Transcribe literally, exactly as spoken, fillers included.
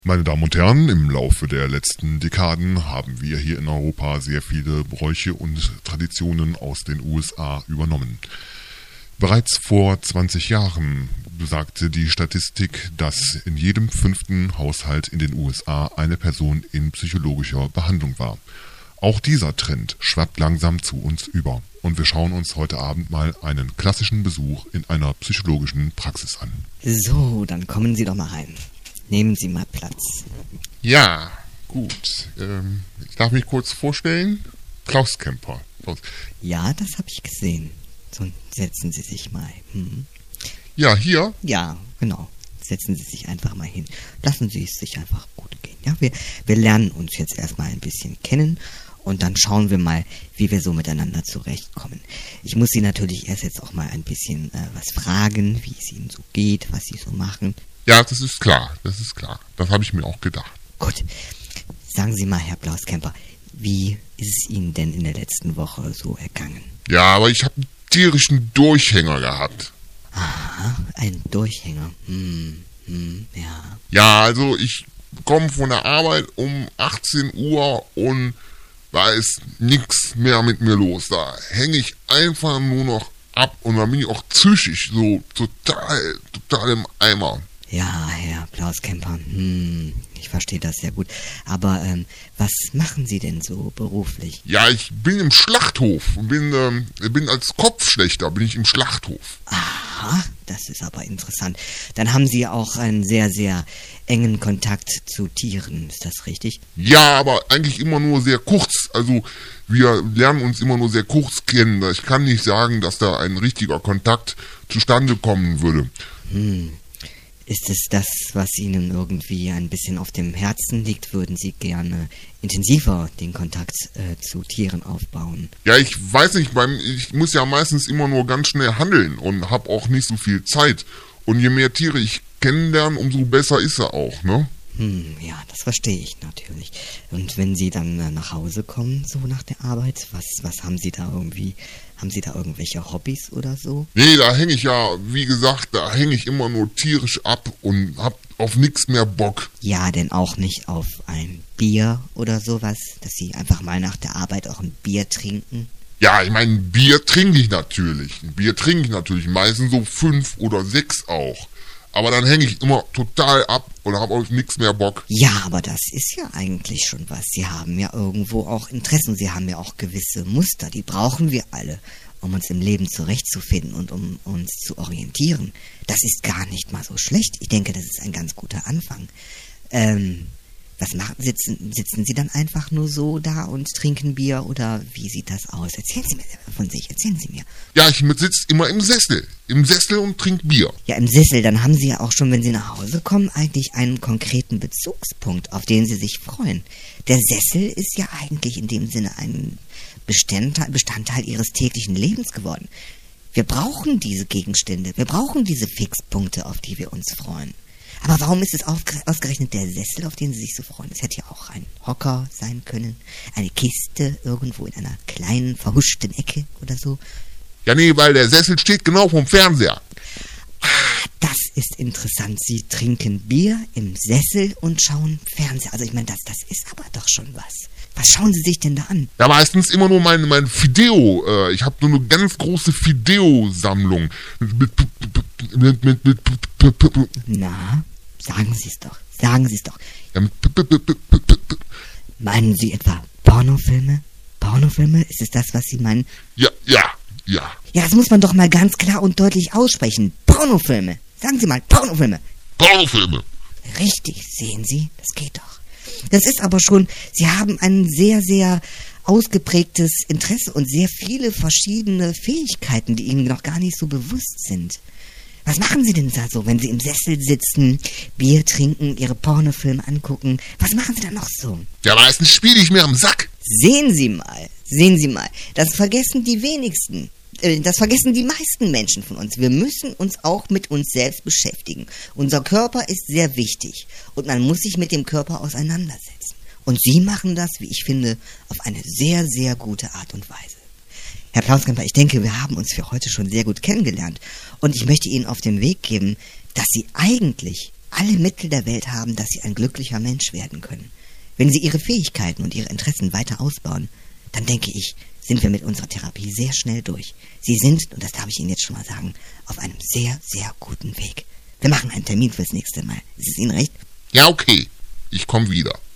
Meine Damen und Herren, im Laufe der letzten Dekaden haben wir hier in Europa sehr viele Bräuche und Traditionen aus den U S A übernommen. Bereits vor zwanzig Jahren besagte die Statistik, dass in jedem fünften Haushalt in den U S A eine Person in psychologischer Behandlung war. Auch dieser Trend schwappt langsam zu uns über und wir schauen uns heute Abend mal einen klassischen Besuch in einer psychologischen Praxis an. So, dann kommen Sie doch mal rein. Nehmen Sie mal Platz. Ja, gut. Ähm, ich darf mich kurz vorstellen. Klaus Kemper. Klaus. Ja, das habe ich gesehen. So, setzen Sie sich mal. Hm. Ja, hier? Ja, genau. Setzen Sie sich einfach mal hin. Lassen Sie es sich einfach gut gehen. Ja, wir, wir lernen uns jetzt erstmal ein bisschen kennen und dann schauen wir mal, wie wir so miteinander zurechtkommen. Ich muss Sie natürlich erst jetzt auch mal ein bisschen äh, was fragen, wie es Ihnen so geht, was Sie so machen. Ja, das ist klar, das ist klar. Das habe ich mir auch gedacht. Gut. Sagen Sie mal, Herr Blauskemper, wie ist es Ihnen denn in der letzten Woche so ergangen? Ja, aber ich habe einen tierischen Durchhänger gehabt. Aha, ein Durchhänger. Hm, hm, ja. Ja, also ich komme von der Arbeit um achtzehn Uhr und da ist nichts mehr mit mir los. Da hänge ich einfach nur noch ab und dann bin ich auch psychisch so total, total im Eimer. Ja, Herr Blauskemper, hm, ich verstehe das sehr gut. Aber ähm, was machen Sie denn so beruflich? Ja, ich bin im Schlachthof. Bin, ähm, bin als Kopfschlächter bin ich im Schlachthof. Aha, das ist aber interessant. Dann haben Sie auch einen sehr, sehr engen Kontakt zu Tieren, ist das richtig? Ja, aber eigentlich immer nur sehr kurz. Also wir lernen uns immer nur sehr kurz kennen. Ich kann nicht sagen, dass da ein richtiger Kontakt zustande kommen würde. Hm. Ist es das, was Ihnen irgendwie ein bisschen auf dem Herzen liegt? Würden Sie gerne intensiver den Kontakt äh, zu Tieren aufbauen? Ja, ich weiß nicht, beim, ich muss ja meistens immer nur ganz schnell handeln und habe auch nicht so viel Zeit. Und je mehr Tiere ich kennenlerne, umso besser ist er auch, ne? Hm, ja, das verstehe ich natürlich. Und wenn Sie dann äh, nach Hause kommen, so nach der Arbeit, was, was haben Sie da irgendwie, haben Sie da irgendwelche Hobbys oder so? Nee, da hänge ich ja, wie gesagt, da hänge ich immer nur tierisch ab und hab auf nichts mehr Bock. Ja, denn auch nicht auf ein Bier oder sowas, dass Sie einfach mal nach der Arbeit auch ein Bier trinken? Ja, ich meine, Bier trinke ich natürlich. Ein Bier trinke ich natürlich, meistens so fünf oder sechs auch. Aber dann hänge ich immer total ab und habe auf nichts mehr Bock. Ja, aber das ist ja eigentlich schon was. Sie haben ja irgendwo auch Interessen. Sie haben ja auch gewisse Muster. Die brauchen wir alle, um uns im Leben zurechtzufinden und um uns zu orientieren. Das ist gar nicht mal so schlecht. Ich denke, das ist ein ganz guter Anfang. Ähm, was machen, sitzen, sitzen Sie dann einfach nur so da und trinken Bier oder wie sieht das aus? Erzählen Sie mir von sich, erzählen Sie mir. Ja, ich sitze immer im Sessel. Im Sessel und trinke Bier. Ja, im Sessel, dann haben Sie ja auch schon, wenn Sie nach Hause kommen, eigentlich einen konkreten Bezugspunkt, auf den Sie sich freuen. Der Sessel ist ja eigentlich in dem Sinne ein Bestandteil, Bestandteil Ihres täglichen Lebens geworden. Wir brauchen diese Gegenstände, wir brauchen diese Fixpunkte, auf die wir uns freuen. Aber warum ist es ausgerechnet der Sessel, auf den Sie sich so freuen? Es hätte ja auch ein Hocker sein können, eine Kiste irgendwo in einer kleinen, verhuschten Ecke oder so. Ja, nee, weil der Sessel steht genau vorm Fernseher. Ah, das ist interessant. Sie trinken Bier im Sessel und schauen Fernseher. Also ich meine, das, das ist aber doch schon was. Was schauen Sie sich denn da an? Ja, meistens immer nur mein, mein Fideo. Äh, ich habe nur eine ganz große Fideo-Sammlung. Mit, mit, mit, mit, mit, Na, sagen Sie es doch. Sagen Sie es doch. Ja, mit, meinen Sie etwa Pornofilme? Pornofilme? Ist es das, was Sie meinen? Ja, ja, ja. Ja, das muss man doch mal ganz klar und deutlich aussprechen. Pornofilme. Sagen Sie mal, Pornofilme. Pornofilme. Richtig, sehen Sie? Das geht doch. Das ist aber schon, Sie haben ein sehr, sehr ausgeprägtes Interesse und sehr viele verschiedene Fähigkeiten, die Ihnen noch gar nicht so bewusst sind. Was machen Sie denn da so, wenn Sie im Sessel sitzen, Bier trinken, Ihre Pornofilme angucken? Was machen Sie da noch so? Ja, meistens spiele ich mir am Sack. Sehen Sie mal, sehen Sie mal, das vergessen die wenigsten. Das vergessen die meisten Menschen von uns. Wir müssen uns auch mit uns selbst beschäftigen. Unser Körper ist sehr wichtig und man muss sich mit dem Körper auseinandersetzen. Und Sie machen das, wie ich finde, auf eine sehr, sehr gute Art und Weise. Herr Blauskemper, ich denke, wir haben uns für heute schon sehr gut kennengelernt und ich möchte Ihnen auf den Weg geben, dass Sie eigentlich alle Mittel der Welt haben, dass Sie ein glücklicher Mensch werden können. Wenn Sie Ihre Fähigkeiten und Ihre Interessen weiter ausbauen, dann denke ich, sind wir mit unserer Therapie sehr schnell durch. Sie sind, und das darf ich Ihnen jetzt schon mal sagen, auf einem sehr, sehr guten Weg. Wir machen einen Termin fürs nächste Mal. Ist es Ihnen recht? Ja, okay. Ich komme wieder.